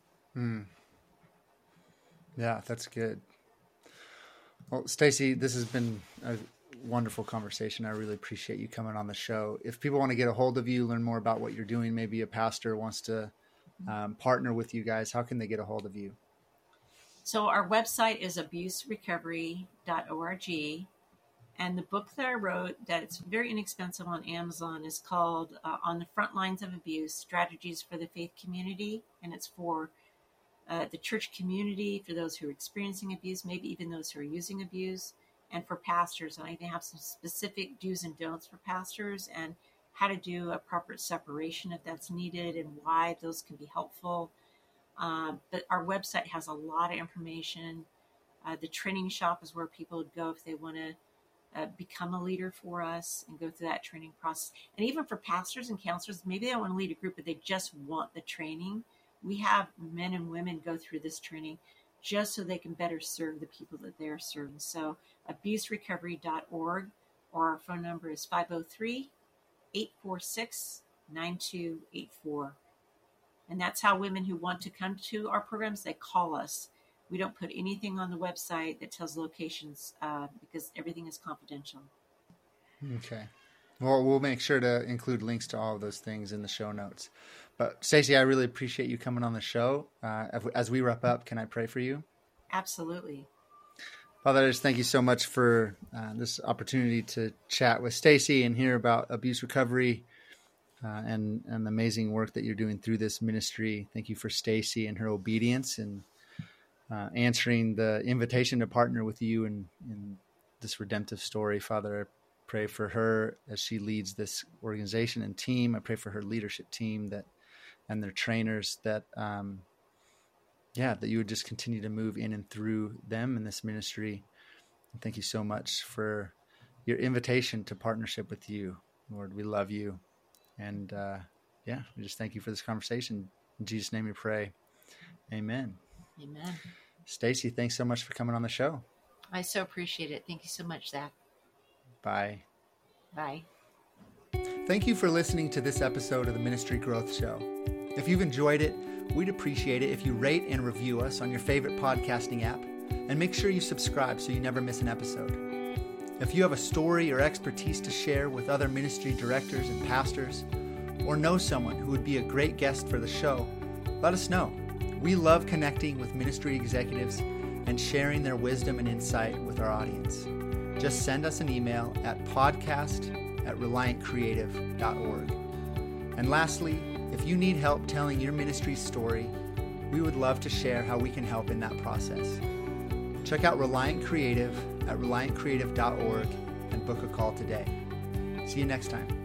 Yeah, that's good. Well, Stacy, this has been a wonderful conversation. I really appreciate you coming on the show. If people want to get a hold of you, learn more about what you're doing, maybe a pastor wants to partner with you guys, how can they get a hold of you? So our website is abuserecovery.org. And the book that I wrote, that's very inexpensive on Amazon, is called On the Front Lines of Abuse, Strategies for the Faith Community. And it's for the church community, for those who are experiencing abuse, maybe even those who are using abuse, and for pastors. And I even have some specific do's and don'ts for pastors, and how to do a proper separation if that's needed, and why those can be helpful. But our website has a lot of information. The training shop is where people would go if they want to become a leader for us and go through that training process. And even for pastors and counselors, maybe they don't want to lead a group, but they just want the training. We have men and women go through this training just so they can better serve the people that they're serving. So abuserecovery.org, or our phone number is 503-846-9284. And that's how women who want to come to our programs, they call us. We don't put anything on the website that tells locations, because everything is confidential. Okay. Well, we'll make sure to include links to all of those things in the show notes. But Stacy, I really appreciate you coming on the show. As we wrap up, can I pray for you? Absolutely. Father, I just thank you so much for this opportunity to chat with Stacy and hear about abuse recovery and the amazing work that you're doing through this ministry. Thank you for Stacy and her obedience and answering the invitation to partner with you in this redemptive story. Father, I pray for her as she leads this organization and team. I pray for her leadership team and their trainers that you would just continue to move in and through them in this ministry. And thank you so much for your invitation to partnership with you, Lord. We love you. And we just thank you for this conversation. In Jesus' name we pray. Amen. Amen. Stacy, thanks so much for coming on the show. I so appreciate it. Thank you so much, Zach. Bye. Bye. Thank you for listening to this episode of the Ministry Growth Show. If you've enjoyed it, we'd appreciate it if you rate and review us on your favorite podcasting app, and make sure you subscribe so you never miss an episode. If you have a story or expertise to share with other ministry directors and pastors, or know someone who would be a great guest for the show, let us know. We love connecting with ministry executives and sharing their wisdom and insight with our audience. Just send us an email at podcast@reliantcreative.org. And lastly, if you need help telling your ministry's story, we would love to share how we can help in that process. Check out Reliant Creative at reliantcreative.org and book a call today. See you next time.